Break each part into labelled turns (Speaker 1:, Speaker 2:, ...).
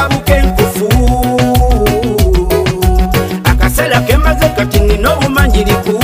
Speaker 1: kabuke nkufu akasera kemaze kati nina obumanyirivu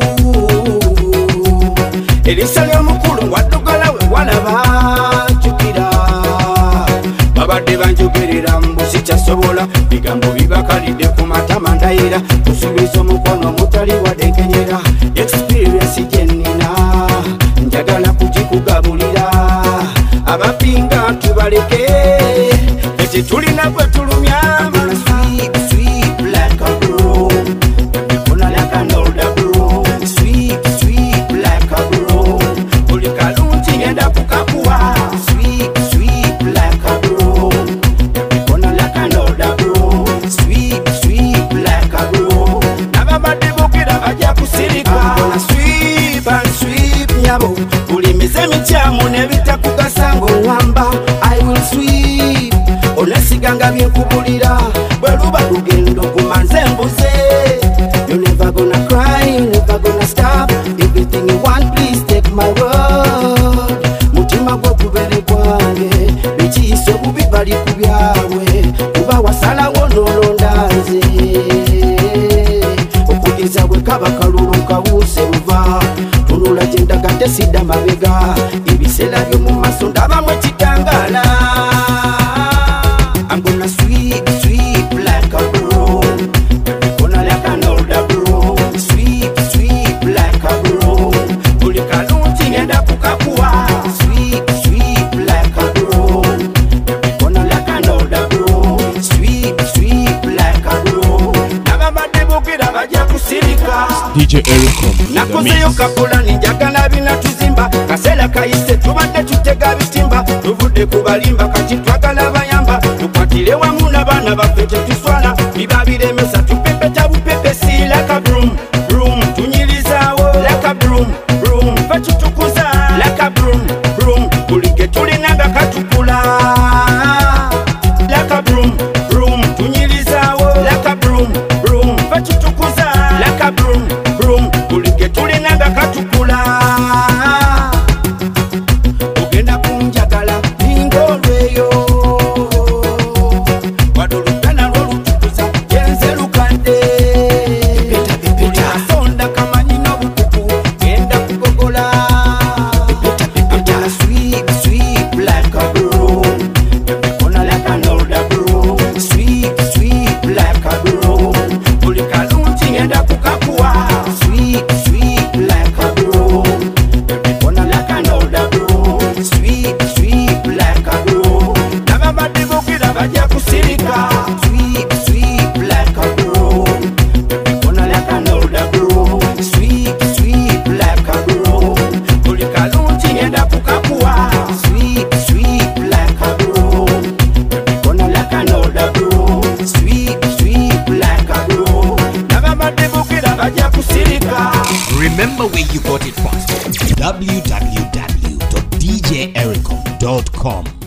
Speaker 1: erisa ly'omukulu waddugala we walaba jjukira babadde banjogerera mbu sikyasobola bigambo bibakalidde ku matama ndayira kusuubiza omukono mutali wadenkenyera experience gye nnina njagala kugikugabulira abapinga tubaleke eti tulina gwe tulumya sweet like a broom ekona like an older broom sweet like a broom buli kalungi ngenda kukakuwa sweet like a broom ekona like an older broom sweet like a broom nababadde bukira bajja kusirika sweep nyabo buli mize mikyamu nebitakugasa ng'owamba I will sweep onesiganga byenkubulira bwe luba lugendo kumanze mbuze you never gonna cry, you never gonna stop everything you want please take my word mutima gwo gubere gwange bikiise obubi bali ku byabwe kuba wasalawo nolonda nze okugeza bwe kaba kalulu kawuuse muva tunula gyendaga tesidda mabega ebiseera by'omu maaso ndabamu ekitangala I'm gonna sweep like a broom ekona like an older broom sweep like a broom buli kalungi ngenda kukakuwa sweep like a broom ekona like an older broom sweep like a broom nababadde bukira bajja kusirika
Speaker 2: DJ Ericom
Speaker 1: nakozeyo kakola ninjagala binatuzimba kaseera kayise tubadde tutega bitimba tuvudde ku balimba kati twagala bayamba tukwatire wamu n'abaana baffe tetuswala biba biremesa tupepeta bupepesi like a broom tunyirizaawo like a broom fe tutukuza like a broom buli ge tulina nga katukula like a broom tunyirizaawo like a broom fe tutukuza like a broom buli ge tulina nga katukula ogenda kunjagala ningolweyo wadolugana lwolutukuza yenze lukadde buli asonda kamanyi n'obukuku genda kugogola sweep like a broom ekona like an older broom sweep like a broom buli kalungi ngenda kukakuwa sweep like a broom ekona like an older broom sweep like a broom nababadde bukira bajja kusirika sweep like a broom ekona like an older broom sweep like a broom buli kalungi ngenda kukakuwa sweep like a broom ekona like an older broom sweep like a broom nababadde bukira bajja kusirika.
Speaker 2: Remember where you got it from. www.djericom.com